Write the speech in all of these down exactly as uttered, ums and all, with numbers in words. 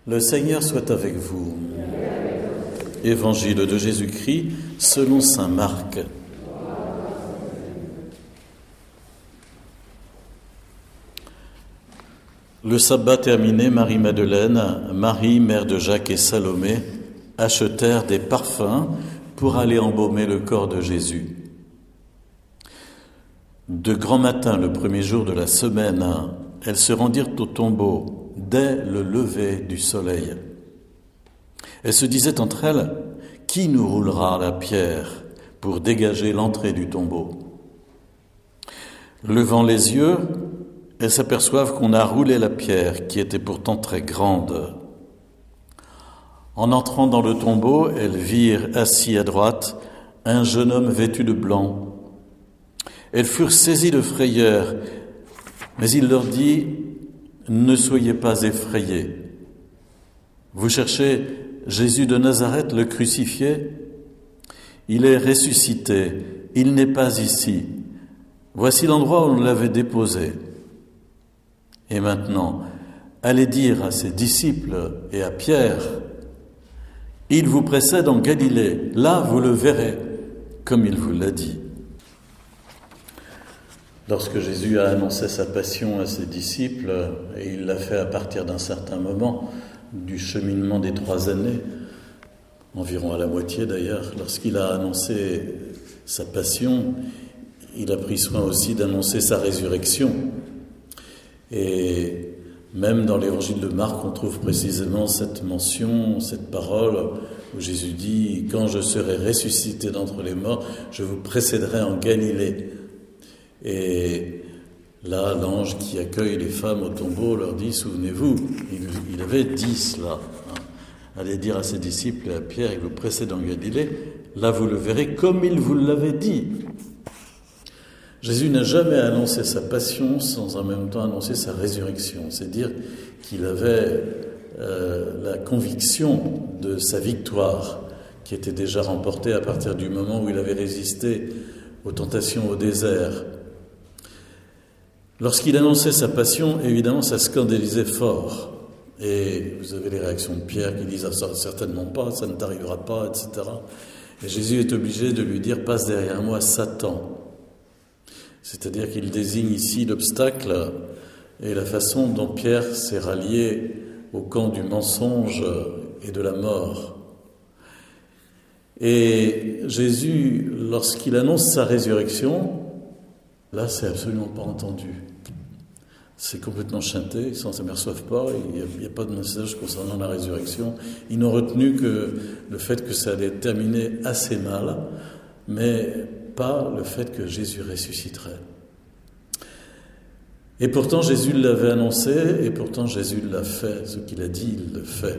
Le Seigneur soit avec vous. Évangile de Jésus-Christ selon saint Marc. Le sabbat terminé, Marie-Madeleine, Marie, mère de Jacques et Salomé, achetèrent des parfums pour aller embaumer le corps de Jésus. De grand matin, le premier jour de la semaine, elles se rendirent au tombeau dès le lever du soleil. Elles se disaient entre elles, « Qui nous roulera la pierre pour dégager l'entrée du tombeau ?» Levant les yeux, elles s'aperçoivent qu'on a roulé la pierre, qui était pourtant très grande. En entrant dans le tombeau, elles virent assis à droite un jeune homme vêtu de blanc. Elles furent saisies de frayeur, mais il leur dit « Ne soyez pas effrayés. Vous cherchez Jésus de Nazareth, le crucifié ? Il est ressuscité, il n'est pas ici. Voici l'endroit où on l'avait déposé. Et maintenant, allez dire à ses disciples et à Pierre, il vous précède en Galilée, là vous le verrez, comme il vous l'a dit. » Lorsque Jésus a annoncé sa passion à ses disciples, et il l'a fait à partir d'un certain moment du cheminement des trois années, environ à la moitié d'ailleurs, lorsqu'il a annoncé sa passion, il a pris soin aussi d'annoncer sa résurrection. Et même dans l'évangile de Marc, on trouve précisément cette mention, cette parole où Jésus dit « Quand je serai ressuscité d'entre les morts, je vous précéderai en Galilée ». Et là, l'ange qui accueille les femmes au tombeau leur dit « Souvenez-vous, il, il avait dit cela. Hein. Allez dire à ses disciples et à Pierre, il vous précède en Galilée, là vous le verrez comme il vous l'avait dit. » Jésus n'a jamais annoncé sa passion sans en même temps annoncer sa résurrection. C'est dire qu'il avait euh, la conviction de sa victoire qui était déjà remportée à partir du moment où il avait résisté aux tentations au désert. Lorsqu'il annonçait sa passion, évidemment, ça scandalisait fort. Et vous avez les réactions de Pierre qui disent « ça certainement pas, ça ne t'arrivera pas, et cetera » Et Jésus est obligé de lui dire « passe derrière moi, Satan ». C'est-à-dire qu'il désigne ici l'obstacle et la façon dont Pierre s'est rallié au camp du mensonge et de la mort. Et Jésus, lorsqu'il annonce sa résurrection, là, c'est absolument pas entendu. C'est complètement chanté, ils s'en aperçoivent pas, il n'y a, a pas de message concernant la résurrection. Ils n'ont retenu que le fait que ça allait terminer assez mal, mais pas le fait que Jésus ressusciterait. Et pourtant, Jésus l'avait annoncé, et pourtant Jésus l'a fait. Ce qu'il a dit, il le fait.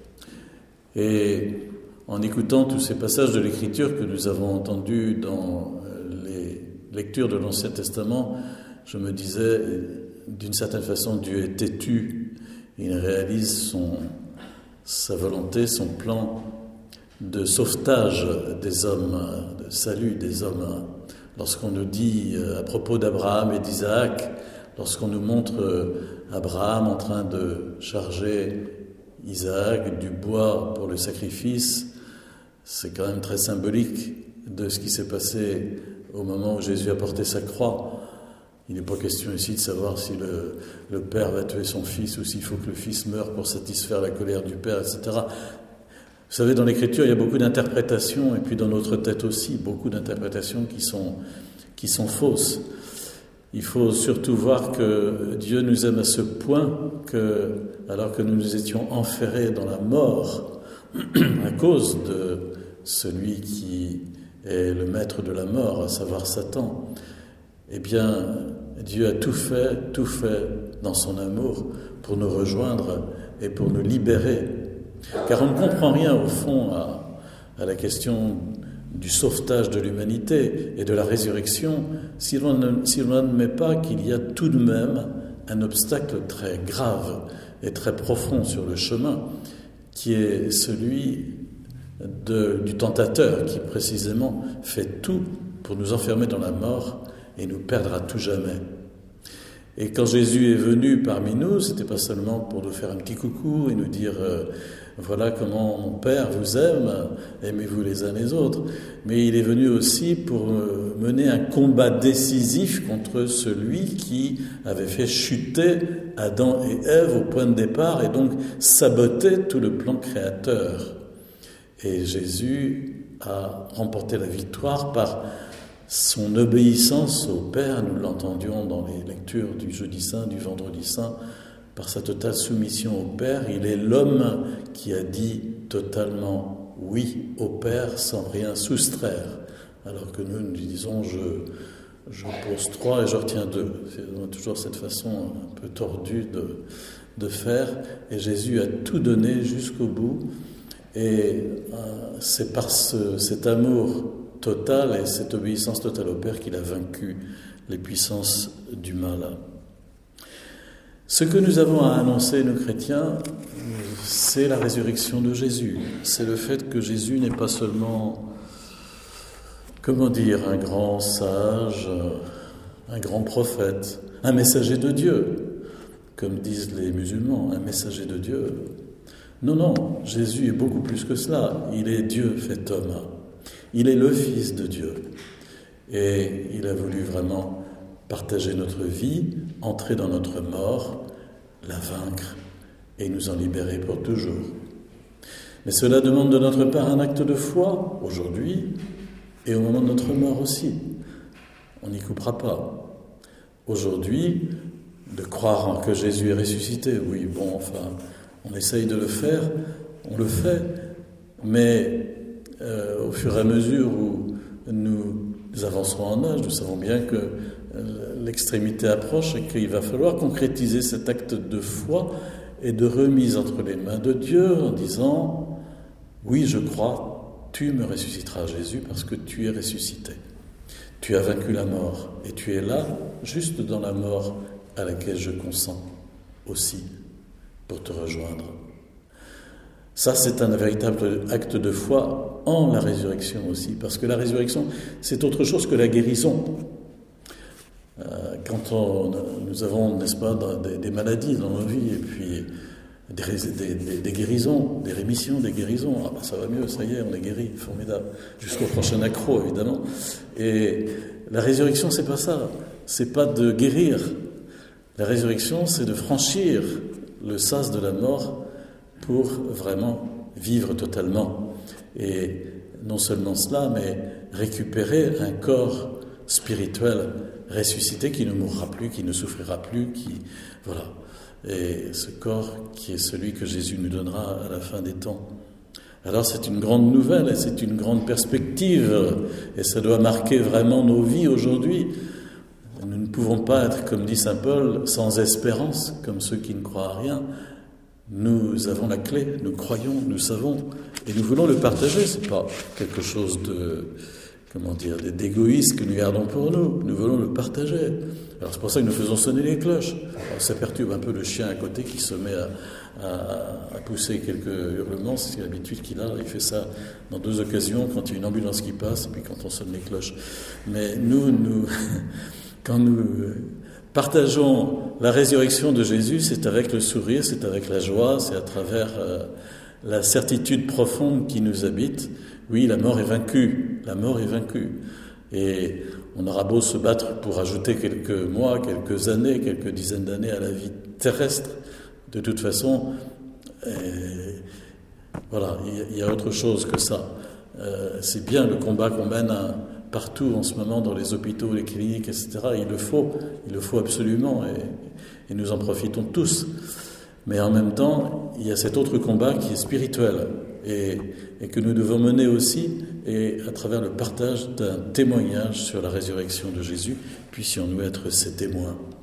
Et en écoutant tous ces passages de l'Écriture que nous avons entendus dans les lectures de l'Ancien Testament, je me disais, d'une certaine façon, Dieu est têtu. Il réalise son, sa volonté, son plan de sauvetage des hommes, de salut des hommes. Lorsqu'on nous dit à propos d'Abraham et d'Isaac, lorsqu'on nous montre Abraham en train de charger Isaac du bois pour le sacrifice, c'est quand même très symbolique de ce qui s'est passé au moment où Jésus a porté sa croix. Il n'est pas question ici de savoir si le, le père va tuer son fils ou s'il faut que le fils meure pour satisfaire la colère du père, et cetera. Vous savez, dans l'Écriture, il y a beaucoup d'interprétations, et puis dans notre tête aussi, beaucoup d'interprétations qui sont, qui sont fausses. Il faut surtout voir que Dieu nous aime à ce point que, alors que nous nous étions enferrés dans la mort à cause de celui qui est le maître de la mort, à savoir Satan, eh bien, Dieu a tout fait, tout fait dans son amour pour nous rejoindre et pour nous libérer. Car on ne comprend rien, au fond, à, à la question du sauvetage de l'humanité et de la résurrection si l'on ne, si l'on n'admet pas qu'il y a tout de même un obstacle très grave et très profond sur le chemin, qui est celui de, du tentateur, qui précisément fait tout pour nous enfermer dans la mort et nous perdre à tout jamais. Et quand Jésus est venu parmi nous, c'était pas seulement pour nous faire un petit coucou et nous dire euh, voilà comment mon Père vous aime, aimez-vous les uns les autres, mais il est venu aussi pour euh, mener un combat décisif contre celui qui avait fait chuter Adam et Ève au point de départ et donc saboter tout le plan créateur. Et Jésus a remporté la victoire par son obéissance au Père, nous l'entendions dans les lectures du Jeudi Saint, du Vendredi Saint, par sa totale soumission au Père. Il est l'homme qui a dit totalement oui au Père sans rien soustraire, alors que nous, nous disons je, je pose trois et je retiens deux. C'est toujours cette façon un peu tordue de, de faire, et Jésus a tout donné jusqu'au bout, et euh, c'est par ce, cet amour total et cette obéissance totale au Père qu'il a vaincu les puissances du mal. Ce que nous avons à annoncer, nous chrétiens, c'est la résurrection de Jésus. C'est le fait que Jésus n'est pas seulement, comment dire, un grand sage, un grand prophète, un messager de Dieu, comme disent les musulmans, un messager de Dieu. Non, non, Jésus est beaucoup plus que cela. Il est Dieu fait homme. Il est le Fils de Dieu et il a voulu vraiment partager notre vie, entrer dans notre mort, la vaincre et nous en libérer pour toujours. Mais cela demande de notre part un acte de foi aujourd'hui et au moment de notre mort aussi. On n'y coupera pas. Aujourd'hui, de croire que Jésus est ressuscité, oui, bon, enfin, on essaye de le faire, on le fait, mais Euh, au fur et à mesure où nous avancerons en âge, nous savons bien que euh, l'extrémité approche et qu'il va falloir concrétiser cet acte de foi et de remise entre les mains de Dieu en disant « Oui, je crois, tu me ressusciteras, Jésus, parce que tu es ressuscité. Tu as vaincu la mort et tu es là, juste dans la mort à laquelle je consens aussi pour te rejoindre. » Ça, c'est un véritable acte de foi en la résurrection aussi, parce que la résurrection, c'est autre chose que la guérison. Euh, quand on, nous avons, n'est-ce pas, des, des maladies dans nos vies, et puis des, des, des guérisons, des rémissions, des guérisons, ah ben ça va mieux, ça y est, on est guéri, formidable, jusqu'au prochain accro, évidemment. Et la résurrection, c'est pas ça, c'est pas de guérir. La résurrection, c'est de franchir le sas de la mort pour vraiment vivre totalement. Et non seulement cela, mais récupérer un corps spirituel ressuscité qui ne mourra plus, qui ne souffrira plus, qui... Voilà. Et ce corps qui est celui que Jésus nous donnera à la fin des temps. Alors c'est une grande nouvelle et c'est une grande perspective et ça doit marquer vraiment nos vies aujourd'hui. Nous ne pouvons pas être, comme dit saint Paul, sans espérance, comme ceux qui ne croient à rien. Nous avons la clé, nous croyons, nous savons, et nous voulons le partager. C'est pas quelque chose de, comment dire, d'égoïste que nous gardons pour nous. Nous voulons le partager. Alors c'est pour ça que nous faisons sonner les cloches. Alors, ça perturbe un peu le chien à côté qui se met à, à, à pousser quelques hurlements. C'est l'habitude qu'il a. Il fait ça dans deux occasions, quand il y a une ambulance qui passe, et puis quand on sonne les cloches. Mais nous, nous, quand nous partageons la résurrection de Jésus, c'est avec le sourire, c'est avec la joie, c'est à travers euh, la certitude profonde qui nous habite. Oui, la mort est vaincue, la mort est vaincue. Et on aura beau se battre pour ajouter quelques mois, quelques années, quelques dizaines d'années à la vie terrestre, de toute façon, euh, voilà, il y, y a autre chose que ça. Euh, c'est bien le combat qu'on mène à, partout en ce moment, dans les hôpitaux, les cliniques, et cetera. Il le faut, il le faut absolument, et, et nous en profitons tous. Mais en même temps, il y a cet autre combat qui est spirituel, et, et que nous devons mener aussi, et à travers le partage d'un témoignage sur la résurrection de Jésus, puissions-nous être ses témoins.